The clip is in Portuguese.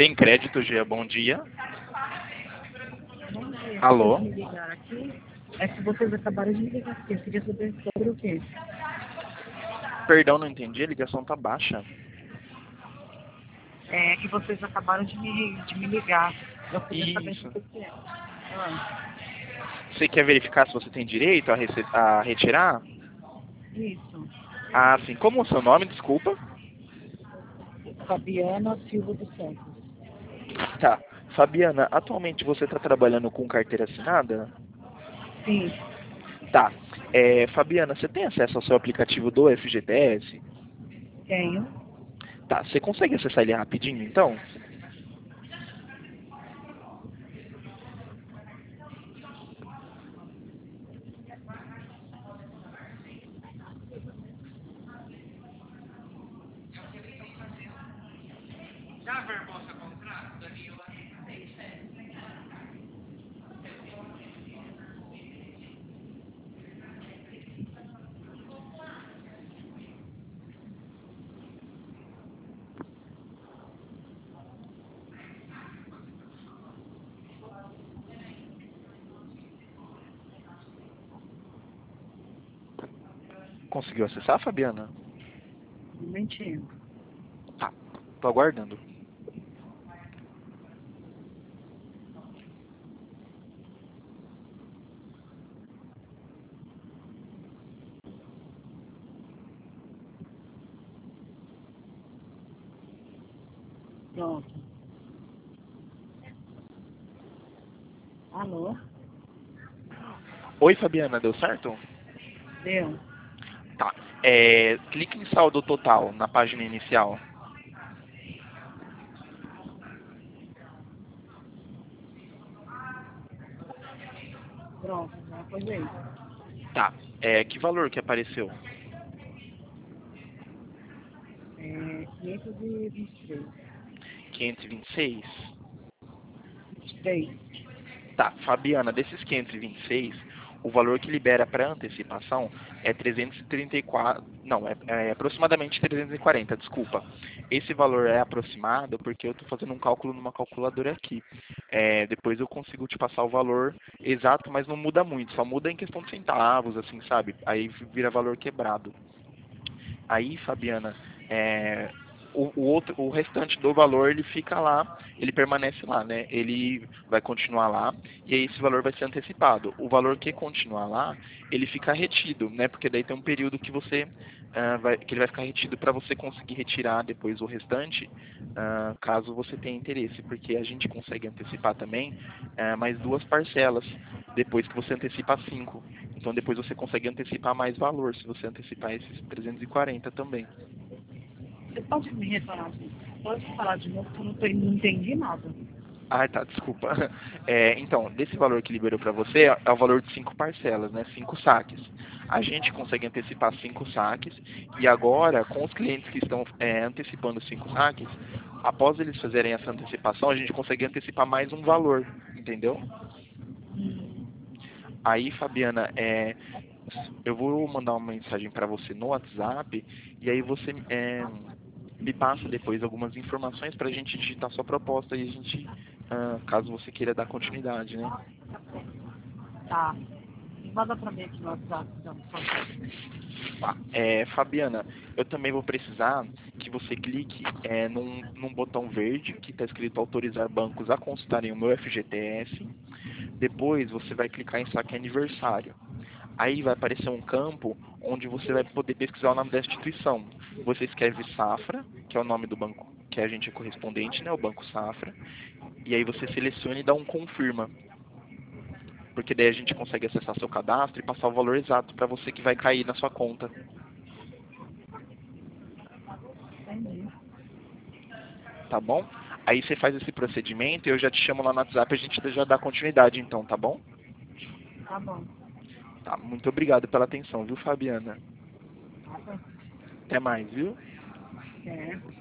Tem crédito, Gia, bom dia. Bom dia, Alô? vocês me ligaram aqui. É que vocês acabaram de me ligar aqui. Eu queria saber sobre o quê? Perdão, não entendi, a ligação tá baixa. É que vocês acabaram de me ligar. Eu queria saber Isso. sobre o quê. Ah, Você quer verificar se você tem direito a retirar? isso. Ah, sim. Como é o seu nome, desculpa? Fabiana Silva dos Santos. Tá. Fabiana, atualmente você está trabalhando com carteira assinada? Sim, Tá. Fabiana, você tem acesso ao seu aplicativo do FGTS? tenho. Tá. Você consegue acessar ele rapidinho, então? Conseguiu acessar, Fabiana? Um momentinho. Tá. Tô aguardando. Pronto. Alô? Oi, Fabiana, deu certo? Deu? Tá. Clique em saldo total na página inicial. Pronto, já foi aí. Tá. Que valor que apareceu? 523. 526? 23. Tá, Fabiana, desses 526, o valor que libera para antecipação é 334, não, é aproximadamente 340, desculpa. Esse valor é aproximado porque eu estou fazendo um cálculo numa calculadora aqui. Depois eu consigo te passar o valor exato, mas não muda muito, só muda em questão de centavos, assim, sabe? Aí vira valor quebrado. Aí, Fabiana, o restante do valor ele fica lá, ele permanece lá, né? Ele vai continuar lá e aí esse valor vai ser antecipado. O valor que continuar lá, ele fica retido, né? Porque daí tem um período que que ele vai ficar retido para você conseguir retirar depois o restante, caso você tenha interesse, porque a gente consegue antecipar também mais duas parcelas depois que você antecipa 5. Então depois você consegue antecipar mais valor, se você antecipar esses 340 também. Você pode me retornar? Pode falar de novo que eu não entendi nada. Ah, tá, desculpa. Então, desse valor que liberou para você, é o valor de 5 parcelas, né? 5 saques. A gente consegue antecipar 5 saques e agora, com os clientes que estão antecipando 5 saques, após eles fazerem essa antecipação, a gente consegue antecipar mais um valor, entendeu? Aí, Fabiana, eu vou mandar uma mensagem para você no WhatsApp e aí você me passa depois algumas informações para a gente digitar sua proposta e a gente, caso você queira dar continuidade, né? Tá. Manda pra mim aqui no WhatsApp, então, por favor. Tá. Fabiana, eu também vou precisar que você clique num botão verde que está escrito autorizar bancos a consultarem o meu FGTS. Depois você vai clicar em saque aniversário. Aí vai aparecer um campo onde você vai poder pesquisar o nome da instituição. Você escreve Safra, que é o nome do banco que a gente é correspondente, né, o Banco Safra. E aí você seleciona e dá um confirma. Porque daí a gente consegue acessar seu cadastro e passar o valor exato para você que vai cair na sua conta. Entendi. Tá bom? Aí você faz esse procedimento e eu já te chamo lá no WhatsApp e a gente já dá continuidade então, tá bom? Tá bom. Tá, muito obrigado pela atenção, viu, Fabiana? Tá bom. Até mais, viu? É.